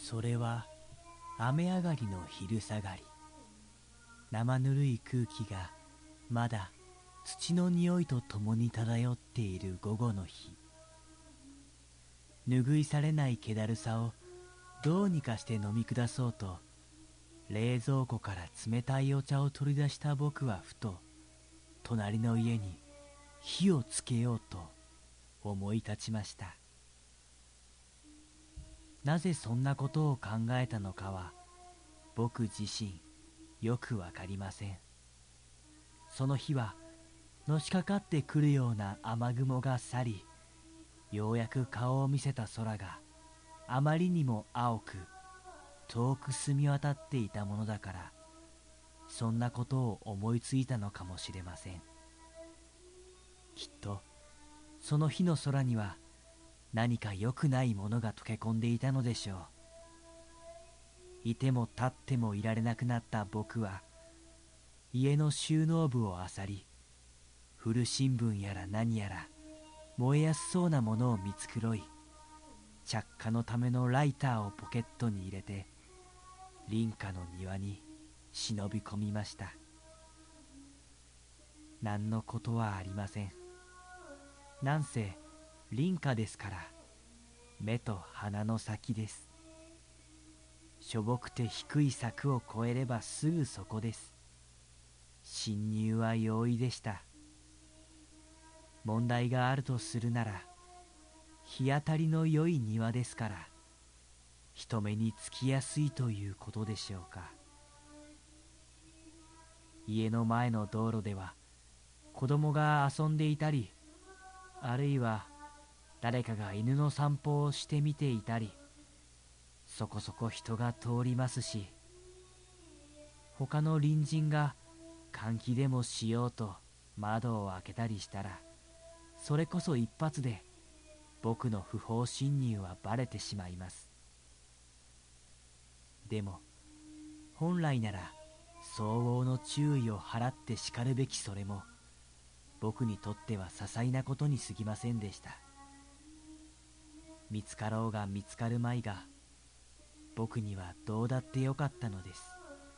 それは雨上がりの昼下がり。生ぬるい空気がまだ土の匂いとともに漂っている午後の日。拭いされない気だるさをどうにかして飲み下そうと、冷蔵庫から冷たいお茶を取り出した僕はふと隣の家に火をつけようと思い立ちました。なぜそんなことを考えたのかは僕自身よくわかりません。その日はのしかかってくるような雨雲が去り、ようやく顔を見せた空があまりにも青く遠く澄み渡っていたものだから、そんなことを思いついたのかもしれません。きっとその日の空には何か良くないものが溶け込んでいたのでしょう。いても立ってもいられなくなった僕は家の収納部を漁り、古新聞やら何やら燃えやすそうなものを見繕い、着火のためのライターをポケットに入れて林家の庭に忍び込みました。何のことはありません。なんせ林家ですから、目と鼻の先です。しょぼくて低い柵を越えればすぐそこです。侵入は容易でした。問題があるとするなら、日当たりの良い庭ですから、人目につきやすいということでしょうか。家の前の道路では子供が遊んでいたり、あるいは誰かが犬の散歩をしてみていたり、そこそこ人が通りますし、他の隣人が換気でもしようと窓を開けたりしたら、それこそ一発で僕の不法侵入はバレてしまいます。でも本来なら相応の注意を払ってしかるべきそれも、僕にとっては些細なことに過ぎませんでした。見つかろうが見つかるまいが、僕にはどうだってよかったのです。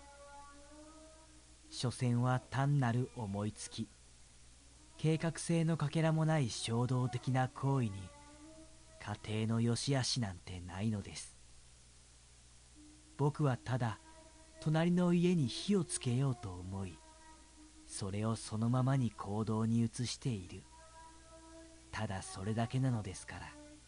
所詮は単なる思いつき、計画性のかけらもない衝動的な行為に家庭の良し悪しなんてないのです。僕はただ隣の家に火をつけようと思い、それをそのままに行動に移している、ただそれだけなのですから。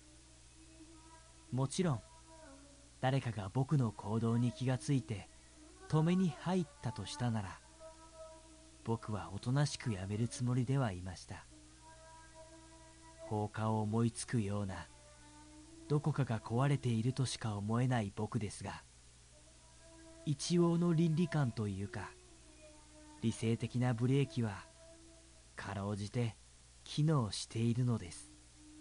もちろん誰かが僕の行動に気がついて止めに入ったとしたなら、僕はおとなしくやめるつもりではいました。放火を思いつくような、どこかが壊れているとしか思えない僕ですが、一応の倫理観というか理性的なブレーキはかろうじて機能しているのです。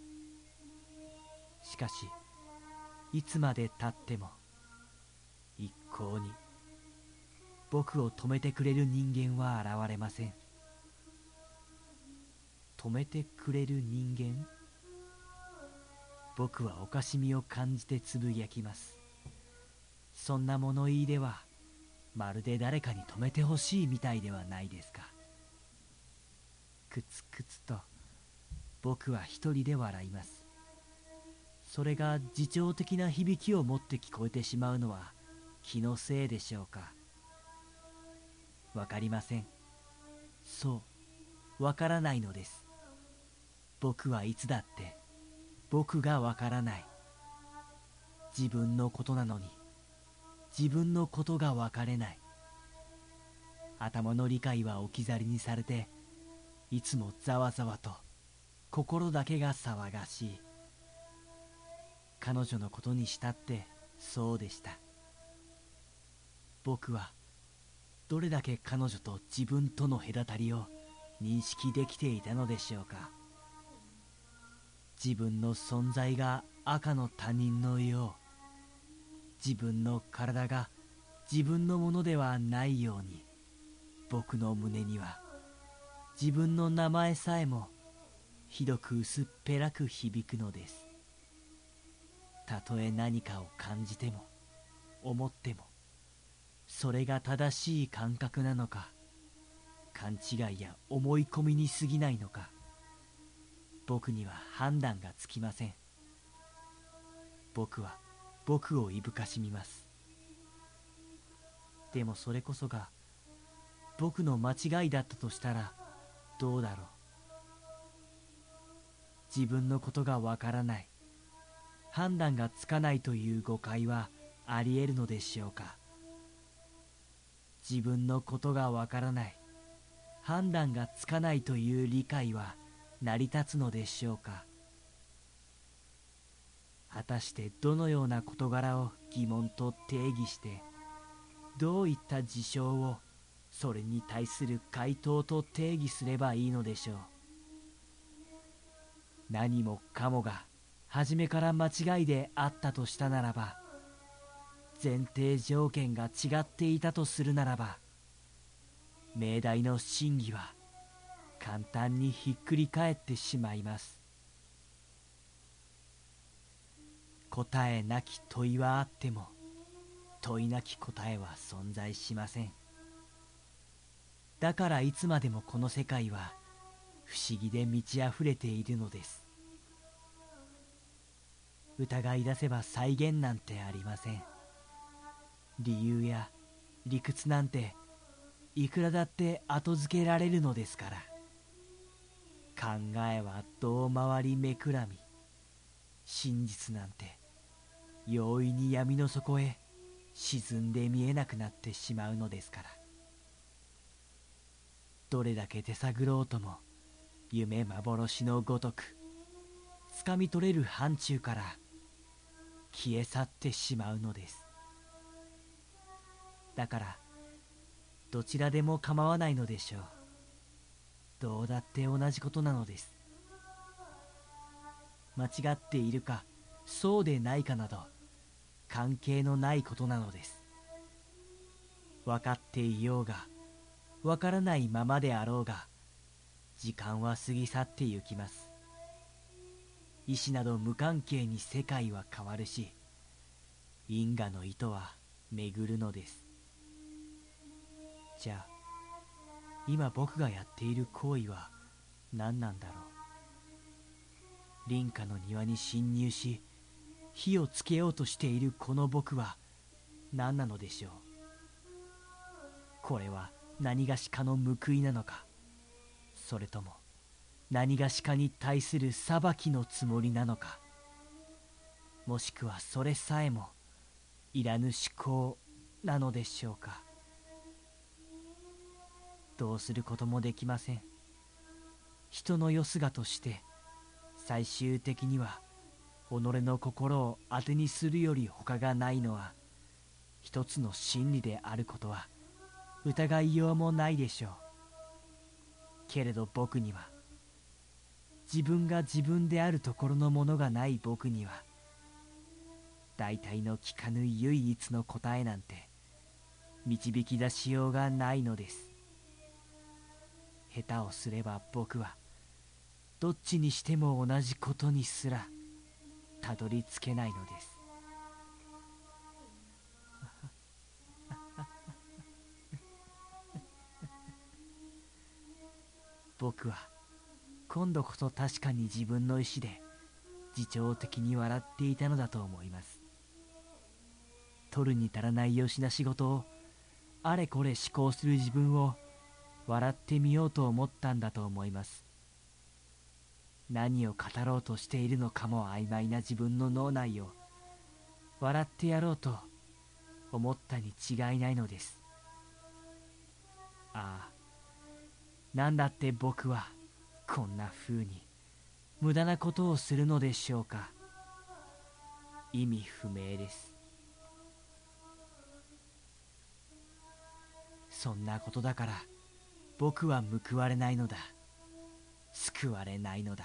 しかしいつまでたっても一向に僕を止めてくれる人間は現れません。止めてくれる人間？僕はおかしみを感じてつぶやきます。そんな物言いではまるで誰かに止めてほしいみたいではないですか。くつくつと僕は一人で笑います。それが自重的な響きを持って聞こえてしまうのは気のせいでしょうか。わかりません。そう、わからないのです。僕はいつだって僕がわからない。自分のことなのに自分のことがわかれない。頭の理解は置き去りにされて、いつもざわざわと心だけが騒がしい。彼女のことにしたってそうでした。僕はどれだけ彼女と自分との隔たりを認識できていたのでしょうか。自分の存在が赤の他人のよう、自分の体が自分のものではないように、僕の胸には自分の名前さえもひどく薄っぺらく響くのです。たとえ何かを感じても思っても、それが正しい感覚なのか、勘違いや思い込みに過ぎないのか、僕には判断がつきません。僕は僕をいぶかしみます。でもそれこそが僕の間違いだったとしたらどうだろう。自分のことがわからない、判断がつかないという誤解はあり得るのでしょうか。自分のことがわからない、判断がつかないという理解は成り立つのでしょうか。果たしてどのような事柄を疑問と定義して、どういった事象をそれに対する回答と定義すればいいのでしょう。何もかもが初めから間違いであったとしたならば、前提条件が違っていたとするならば、命題の真偽は簡単にひっくり返ってしまいます。答えなき問いはあっても、問いなき答えは存在しません。だからいつまでもこの世界は不思議で満ち溢れているのです。疑い出せば再現なんてありません。理由や理屈なんていくらだって後付けられるのですから。考えは遠回り目くらみ、真実なんて容易に闇の底へ沈んで見えなくなってしまうのですから。どれだけ手探ろうとも夢幻のごとく掴み取れる範疇から消え去ってしまうのです。だからどちらでも構わないのでしょう。どうだって同じことなのです。間違っているかそうでないかなど関係のないことなのです。分かっていようが分からないままであろうが、時間は過ぎ去ってゆきます。意志など無関係に世界は変わるし、因果の糸は巡るのです。じゃあ今僕がやっている行為は何なんだろう。林家の庭に侵入し火をつけようとしているこの僕は何なのでしょう。これは何がしかの報いなのか、それとも何がしかに対する裁きのつもりなのか、もしくはそれさえもいらぬ思考なのでしょうか。どうすることもできません。人のよすがとして最終的には己の心を当てにするより他がないのは一つの真理であることは疑いようもないでしょう。けれど僕には、自分が自分であるところのものがない僕には、大体の聞かぬ唯一の答えなんて導き出しようがないのです。下手をすれば僕はどっちにしても同じことにすらたどり着けないのです。僕は今度こそ確かに自分の意志で自重的に笑っていたのだと思います。取るに足らないよしな仕事をあれこれ思考する自分を笑ってみようと思ったんだと思います。何を語ろうとしているのかも曖昧な自分の脳内を笑ってやろうと思ったに違いないのです。ああ、なんだって僕はこんな風に無駄なことをするのでしょうか。意味不明です。そんなことだから僕は報われないのだ。救われないのだ。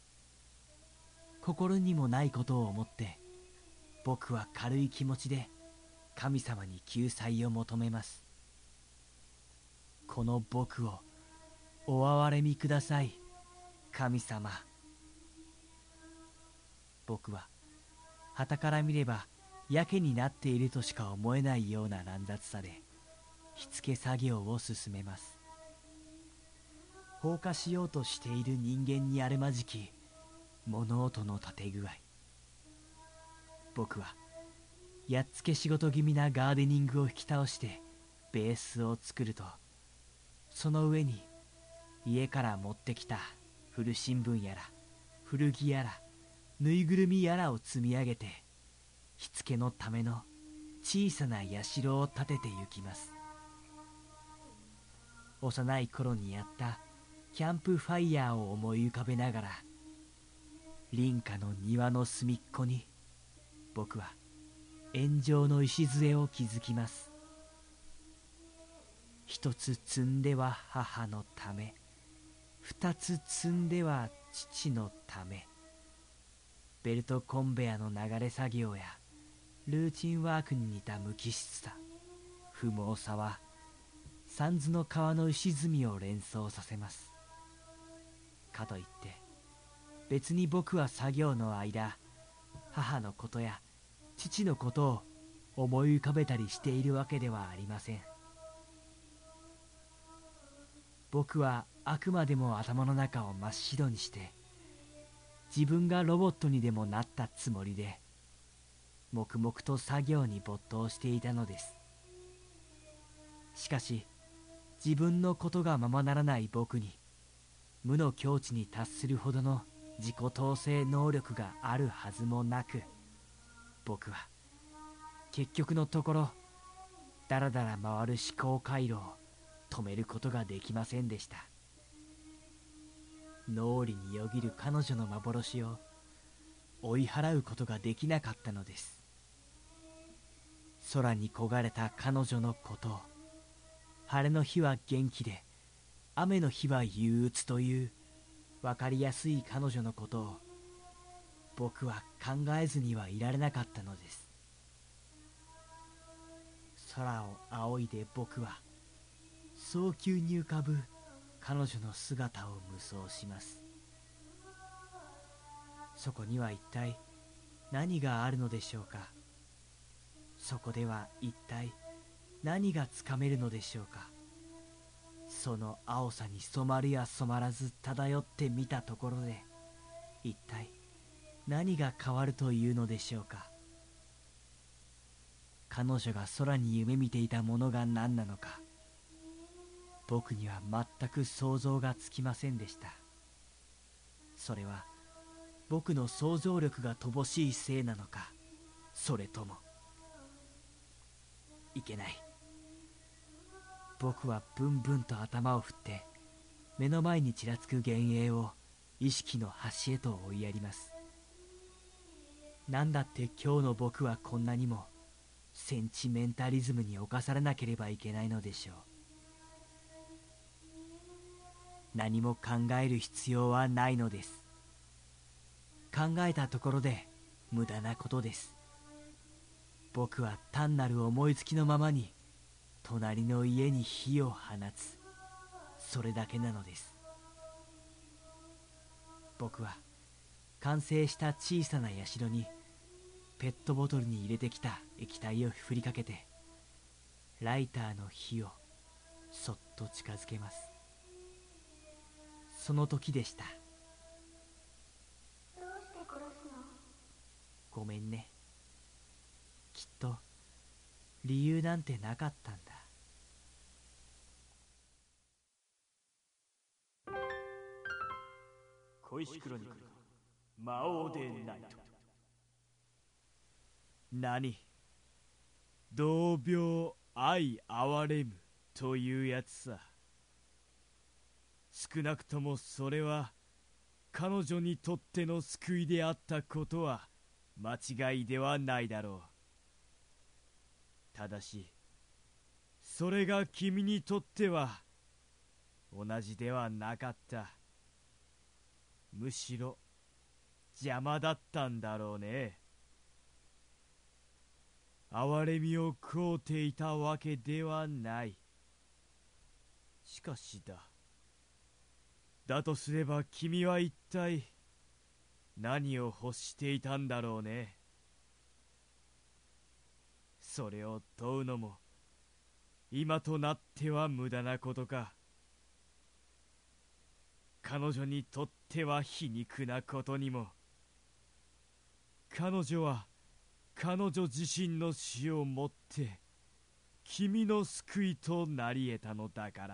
心にもないことを思って僕は軽い気持ちで神様に救済を求めます。この僕をお憐れみください、神様。僕は傍から見ればやけになっているとしか思えないような乱雑さで火付け作業を進めます。放火しようとしている人間にあるまじき物音の立て具合。僕はやっつけ仕事気味なガーデニングを引き倒してベースを作ると、その上に家から持ってきた古新聞やら古着やらぬいぐるみやらを積み上げて火付けのための小さな社を建てて行きます。幼い頃にやったキャンプファイヤーを思い浮かべながら、林家の庭の隅っこに僕は円状の礎を築きます。一つ積んでは母のため、二つ積んでは父のため。ベルトコンベヤの流れ作業やルーチンワークに似た無機質さ、不毛さは三途の川の石積みを連想させます。かといって別に僕は作業の間、母のことや父のことを思い浮かべたりしているわけではありません。僕はあくまでも頭の中を真っ白にして、自分がロボットにでもなったつもりで黙々と作業に没頭していたのです。しかし自分のことがままならない僕に無の境地に達するほどの自己統制能力があるはずもなく、僕は結局のところだらだら回る思考回路を止めることができませんでした。脳裏によぎる彼女の幻を追い払うことができなかったのです。空に焦がれた彼女のことを、晴れの日は元気で雨の日は憂鬱という分かりやすい彼女のことを僕は考えずにはいられなかったのです。空を仰いで僕は早急に浮かぶ彼女の姿を無双します。そこには一体何があるのでしょうか。そこでは一体何がつかめるのでしょうか。その青さに染まるや染まらず漂ってみたところで一体何が変わるというのでしょうか。彼女が空に夢見ていたものが何なのか、僕には全く想像がつきませんでした。それは僕の想像力が乏しいせいなのか、それともいけない。僕はブンブンと頭を振って目の前にちらつく幻影を意識の端へと追いやります。なんだって今日の僕はこんなにもセンチメンタリズムに侵されなければいけないのでしょう。何も考える必要はないのです。考えたところで無駄なことです。僕は単なる思いつきのままに隣の家に火を放つ、それだけなのです。僕は完成した小さな社にペットボトルに入れてきた液体を振りかけてライターの火をそっと近づけます。その時でした。 どうして殺すの？ ごめんね。きっと理由なんてなかったんだ。 小石クロニクル魔王でないと。 何、同病相憐れむというやつさ。少なくともそれは彼女にとっての救いであったことは間違いではないだろう。ただしそれが君にとっては同じではなかった。むしろ邪魔だったんだろうね。憐れみを請うていたわけではない。しかしだとすれば君は一体何を欲していたんだろうね。 それを問うのも今となっては無駄なことか。彼女にとっては皮肉なことにも、彼女は彼女自身の死をもって君の救いとなり得たのだから。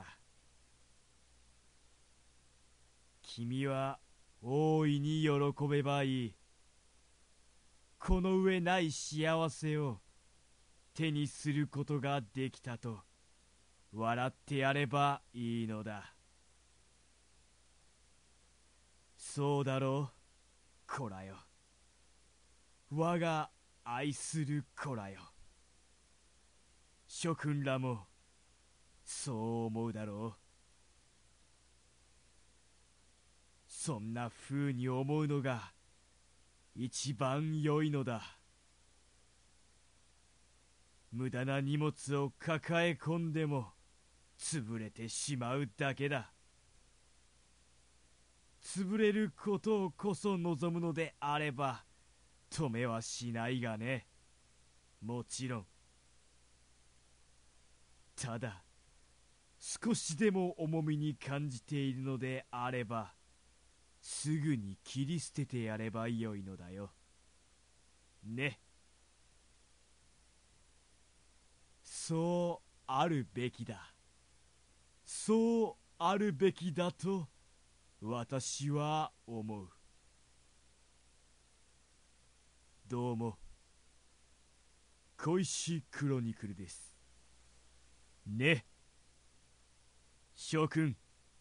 君は大いに喜べばいい。この上ない幸せを手にすることができたと笑ってやればいいのだ。そうだろう、子らよ。我が愛する子らよ。諸君らもそう思うだろう。そんな風に思うのが一番良いのだ。無駄な荷物を抱え込んでも潰れてしまうだけだ。潰れることをこそ望むのであれば止めはしないがね。もちろん。ただ少しでも重みに感じているのであればすぐに切り捨ててやればよいのだよ。ね。そうあるべきだ。そうあるべきだと私は思う。どうも、小石クロニクルです。ね。諸君、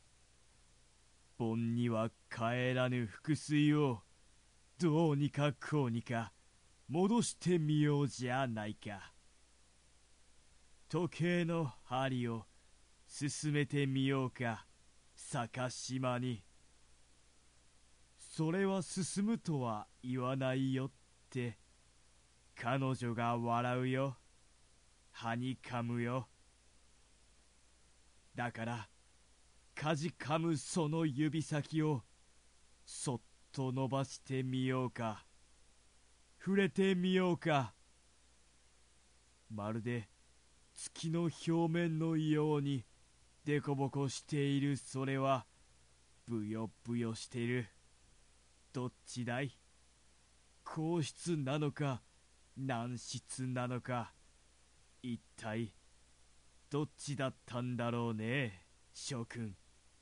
盆には帰らぬ腹水をどうにかこうにか戻してみようじゃないか。時計の針を進めてみようか、坂島に。それは進むとは言わないよって彼女が笑うよ。はにかむよ。だからかじかむその指先をそっと伸ばしてみようか、触れてみようか。まるで月の表面のようにでこぼこしているそれはぶよぶよしている。どっちだい？硬質なのか軟質なのか、一体どっちだったんだろうね、諸君。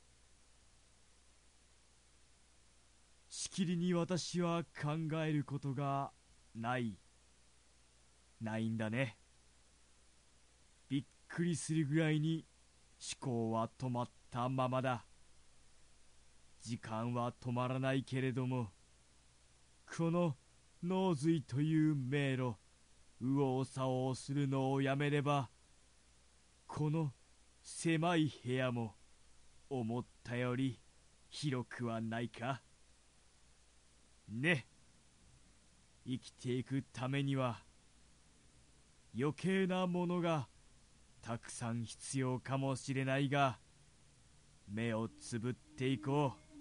しきりに私は考えることがないんだね。びっくりするぐらいに思考は止まったままだ。時間は止まらないけれども、この脳髄という迷路、右往左往するのをやめれば、この狭い部屋も思ったより広くはないか。ね。生きていくためには余計なものがたくさん必要かもしれないが、目をつぶっていこう。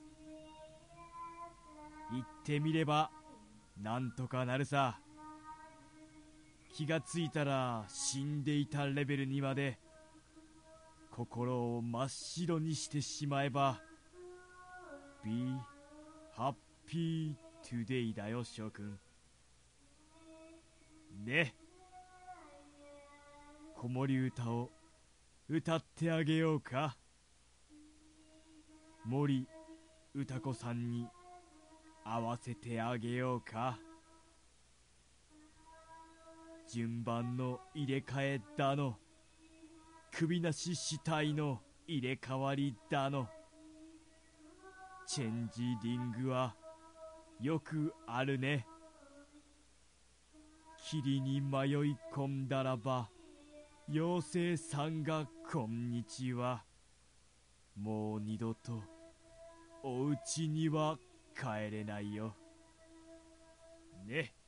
言ってみればなんとかなるさ。気がついたら死んでいたレベルにまで心を真っ白にしてしまえば Be happy today だよ、諸君。ね。子守歌を歌ってあげようか。森歌子さんに合わせてあげようか。順番の入れ替えだの、首なし死体の入れ替わりだの、チェンジリングはよくあるね。霧に迷い込んだらば妖精さんがこんにちは。もう二度とお家には帰れないよ。ね。